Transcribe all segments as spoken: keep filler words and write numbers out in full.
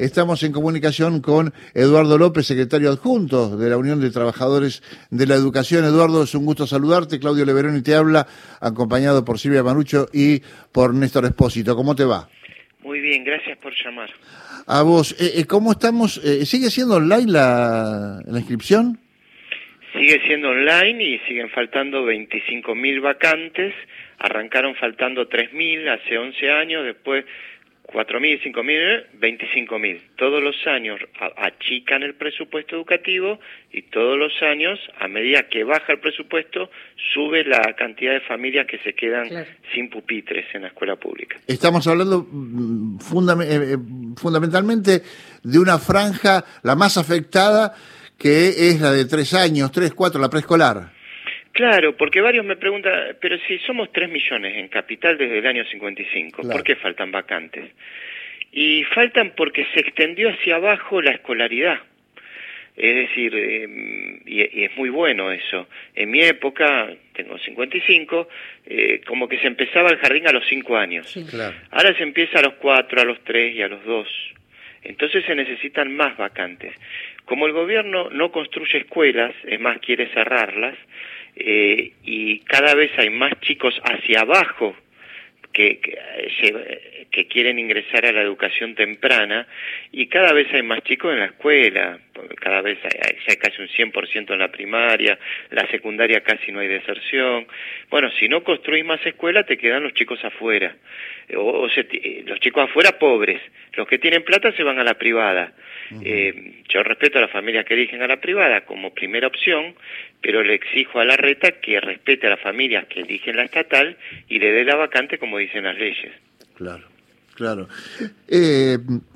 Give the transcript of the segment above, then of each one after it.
Estamos en comunicación con Eduardo López, secretario adjunto de la Unión de Trabajadores de la Educación. Eduardo, es un gusto saludarte. Claudio Leveroni te habla, acompañado por Silvia Manucho y por Néstor Espósito. ¿Cómo te va? Muy bien, gracias por llamar. A vos, eh, ¿cómo estamos? Eh, ¿Sigue siendo online la, la inscripción? Sigue siendo online y siguen faltando veinticinco mil vacantes. Arrancaron faltando tres mil hace once años, después cuatro mil, cinco mil, veinticinco mil. Todos los años achican el presupuesto educativo y todos los años, a medida que baja el presupuesto, sube la cantidad de familias que se quedan claro. sin pupitres en la escuela pública. Estamos hablando fundam- eh, fundamentalmente de una franja, la más afectada, que es la de tres años, tres, cuatro, la preescolar. Claro, porque varios me preguntan, pero si somos tres millones en Capital desde el año cincuenta y cinco, claro. ¿por qué faltan vacantes? Y faltan porque se extendió hacia abajo la escolaridad. Es decir, eh, y, y es muy bueno eso. En mi época, tengo cincuenta y cinco, eh, como que se empezaba el jardín a los cinco años. Sí, claro. Ahora se empieza a los cuatro, a los tres y a los dos. Entonces se necesitan más vacantes. Como el gobierno no construye escuelas, es más, quiere cerrarlas, eh, y cada vez hay más chicos hacia abajo que, que, que quieren ingresar a la educación temprana, y cada vez hay más chicos en la escuela, cada vez hay, hay, hay casi un cien por ciento en la primaria, la secundaria casi no hay deserción. Bueno, si no construís más escuelas, te quedan los chicos afuera, o, o se, los chicos afuera pobres, los que tienen plata se van a la privada. Uh-huh. Eh, yo respeto a las familias que eligen a la privada como primera opción, pero le exijo a la reta que respete a las familias que eligen la estatal y le dé la vacante como dicen las leyes. Claro, claro. Eh,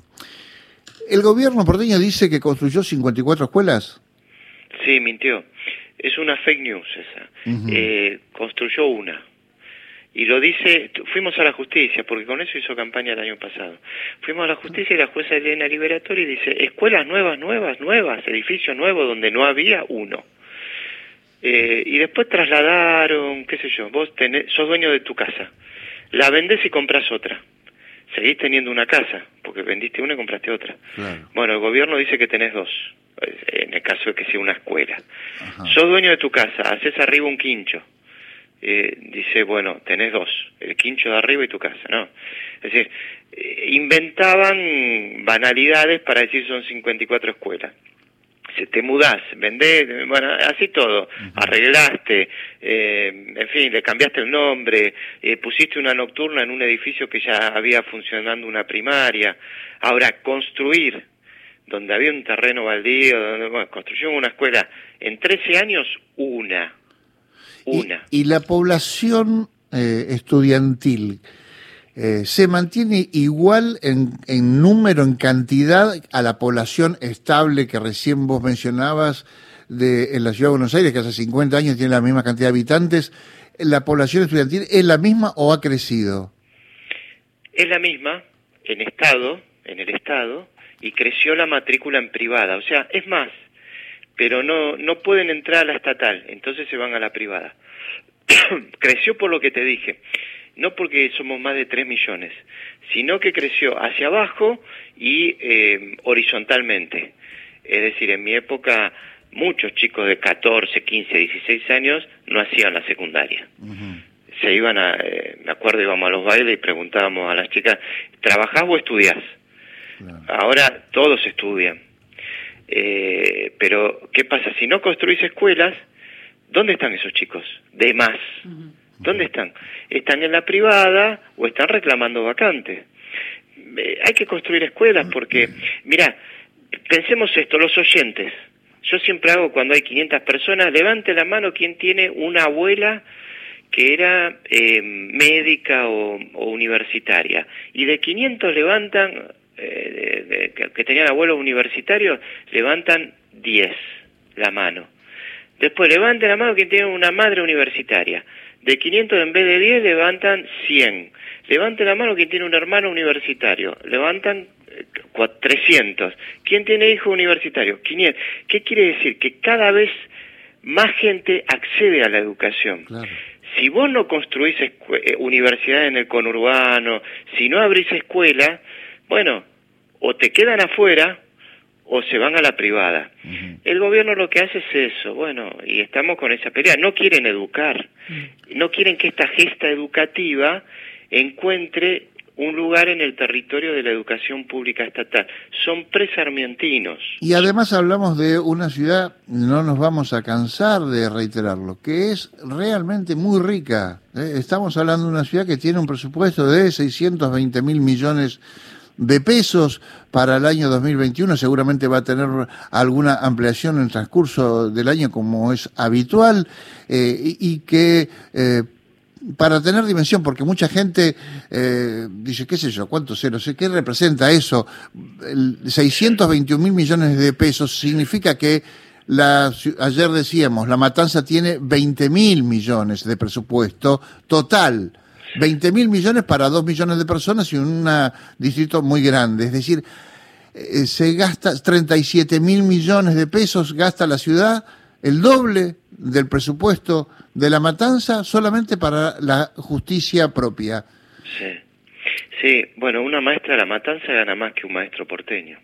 ¿El gobierno porteño dice que construyó cincuenta y cuatro escuelas? Sí, mintió. Es una fake news esa. Uh-huh. Eh, construyó una. Y lo dice, fuimos a la justicia, porque con eso hizo campaña el año pasado. Fuimos a la justicia y la jueza Elena Liberatori dice, escuelas nuevas, nuevas, nuevas, edificios nuevos donde no había uno. Eh, y después trasladaron, qué sé yo, vos tenés, sos dueño de tu casa, la vendés y compras otra. Seguís teniendo una casa, porque vendiste una y compraste otra. Claro. Bueno, el gobierno dice que tenés dos, en el caso de que sea una escuela. Ajá. Sos dueño de tu casa, haces arriba un quincho. Eh, dice, bueno, tenés dos, el quincho de arriba y tu casa, ¿no? Es decir, eh, inventaban banalidades para decir son cincuenta y cuatro escuelas. Se te mudás, vendés, bueno, así todo, uh-huh. arreglaste, eh, en fin, le cambiaste el nombre, eh, pusiste una nocturna en un edificio que ya había funcionando una primaria. Ahora, construir, donde había un terreno baldío, donde, bueno, construyeron una escuela, en trece años, una. Una. Y, y la población eh, estudiantil eh, se mantiene igual en, en número, en cantidad, a la población estable que recién vos mencionabas de, en la Ciudad de Buenos Aires, que hace cincuenta años tiene la misma cantidad de habitantes. ¿La población estudiantil es la misma o ha crecido? Es la misma en estado, en el estado, y creció la matrícula en privada. O sea, es más, pero no no pueden entrar a la estatal, entonces se van a la privada. Creció por lo que te dije, no porque somos más de tres millones, sino que creció hacia abajo y eh, horizontalmente. Es decir, en mi época muchos chicos de catorce, quince, dieciséis años no hacían la secundaria. Uh-huh. Se iban a, eh, me acuerdo, íbamos a los bailes y preguntábamos a las chicas, ¿trabajás o estudiás? No. Ahora todos estudian. Eh, pero, ¿qué pasa? Si no construís escuelas, ¿dónde están esos chicos? De más. Uh-huh. ¿Dónde están? ¿Están en la privada o están reclamando vacantes? Eh, hay que construir escuelas porque, mira, pensemos esto, los oyentes. Yo siempre hago cuando hay quinientas personas, levante la mano quien tiene una abuela que era eh, médica o, o universitaria. Y de quinientos levantan... Eh, de, de, que, que tenían abuelos universitarios, levantan diez la mano. Después levanten la mano quien tiene una madre universitaria. De quinientos en vez de diez levantan cien. Levanten la mano quien tiene un hermano universitario. Levantan eh, trescientos. ¿Quién tiene hijo universitario? quinientos. ¿Qué quiere decir? Que cada vez más gente accede a la educación. Claro. Si vos no construís escu- eh, universidades en el conurbano, si no abrís escuelas, bueno, o te quedan afuera o se van a la privada. Uh-huh. El gobierno lo que hace es eso, bueno, y estamos con esa pelea. No quieren educar, uh-huh. no quieren que esta gesta educativa encuentre un lugar en el territorio de la educación pública estatal. Son presarmientinos. Y además hablamos de una ciudad, no nos vamos a cansar de reiterarlo, que es realmente muy rica. ¿eh? Estamos hablando de una ciudad que tiene un presupuesto de seiscientos veinte mil millones de pesos para el año dos mil veintiuno. Seguramente va a tener alguna ampliación en el transcurso del año, como es habitual, eh, y, y que... Eh, para tener dimensión, porque mucha gente eh, dice, qué sé yo, cuántos ceros, ¿qué representa eso? El seiscientos veintiún mil millones de pesos significa que, la, ayer decíamos, La Matanza tiene veinte mil millones de presupuesto total. veinte mil millones para dos millones de personas y un distrito muy grande. Es decir, eh, se gasta treinta y siete mil millones de pesos, gasta la ciudad, el doble del presupuesto de La Matanza solamente para la justicia propia. Sí, sí, bueno, una maestra de La Matanza gana más que un maestro porteño.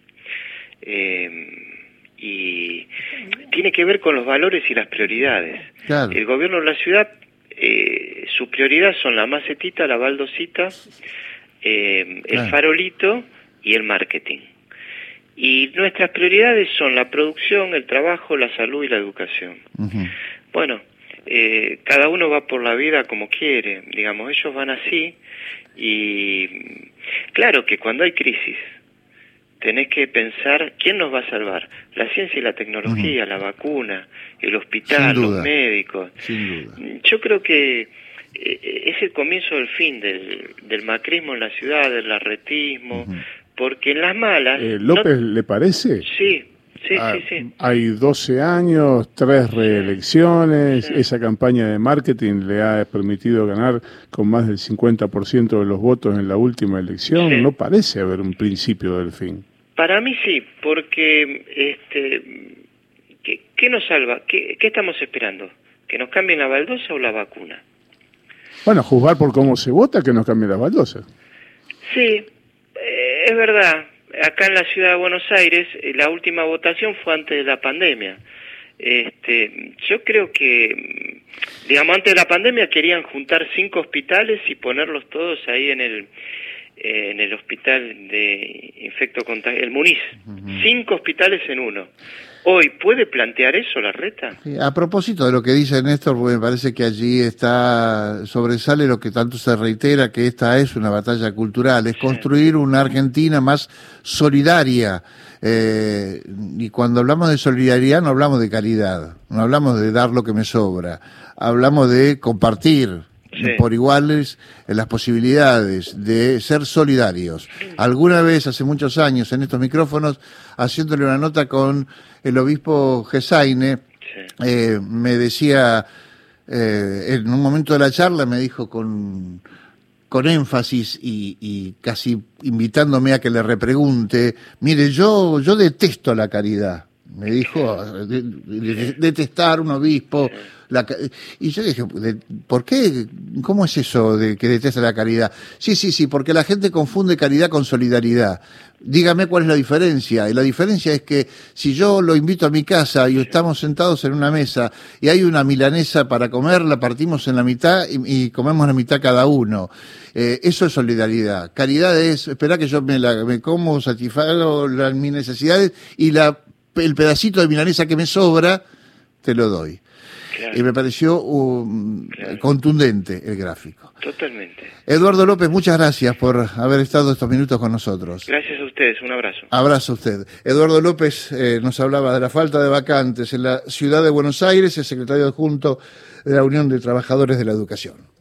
Eh, y tiene que ver con los valores y las prioridades. Claro. El gobierno de la ciudad, eh, sus prioridades son la macetita, la baldosita, eh, el claro. farolito y el marketing. Y nuestras prioridades son la producción, el trabajo, la salud y la educación. Uh-huh. Bueno, eh, cada uno va por la vida como quiere, digamos, ellos van así, y claro que cuando hay crisis tenés que pensar quién nos va a salvar, la ciencia y la tecnología, uh-huh. la vacuna, el hospital, los médicos. Sin duda. Yo creo que eh, es el comienzo del fin del, del macrismo en la ciudad, del larretismo, uh-huh. porque en las malas... Eh, ¿López no... le parece? Sí. Sí, ah, sí, sí. Hay doce años, tres reelecciones, sí. Esa campaña de marketing le ha permitido ganar con más del cincuenta por ciento de los votos en la última elección. Sí. No parece haber un principio del fin. Para mí sí, porque este, ¿qué, qué nos salva? ¿Qué, ¿Qué estamos esperando? ¿Que nos cambien la baldosa o la vacuna? Bueno, juzgar por cómo se vota, que nos cambien las baldosas. Sí, eh, es verdad. Acá en la ciudad de Buenos Aires, la última votación fue antes de la pandemia. Este, yo creo que, digamos, antes de la pandemia querían juntar cinco hospitales y ponerlos todos ahí en el en el hospital de infecto contagioso, el Muniz. Uh-huh. Cinco hospitales en uno. Hoy, ¿puede plantear eso Larreta? Sí, a propósito de lo que dice Néstor, me parece que allí está sobresale lo que tanto se reitera, que esta es una batalla cultural, es construir una Argentina más solidaria. Eh, y cuando hablamos de solidaridad no hablamos de caridad, no hablamos de dar lo que me sobra, hablamos de compartir. Sí. Por iguales en las posibilidades de ser solidarios. Alguna vez, hace muchos años, en estos micrófonos, haciéndole una nota con el obispo Gesaine, sí. eh, me decía, eh, en un momento de la charla, me dijo con, con énfasis y, y casi invitándome a que le repregunte, mire, yo, yo detesto la caridad. Me dijo, de, de, de, detestar un obispo. La, y yo dije, ¿por qué? ¿Cómo es eso de que detesta la caridad? Sí, sí, sí, porque la gente confunde caridad con solidaridad. Dígame cuál es la diferencia. Y la diferencia es que si yo lo invito a mi casa y estamos sentados en una mesa y hay una milanesa para comer, la partimos en la mitad y, y comemos la mitad cada uno. Eh, eso es solidaridad. Caridad es, esperá que yo me, la, me como, satisfago las, mis necesidades y la, el pedacito de milanesa que me sobra, te lo doy. Claro. Y me pareció um, claro. contundente el gráfico. Totalmente. Eduardo López, muchas gracias por haber estado estos minutos con nosotros. Gracias a ustedes, un abrazo. Abrazo a usted. Eduardo López eh, nos hablaba de la falta de vacantes en la ciudad de Buenos Aires, el secretario adjunto de la Unión de Trabajadores de la Educación.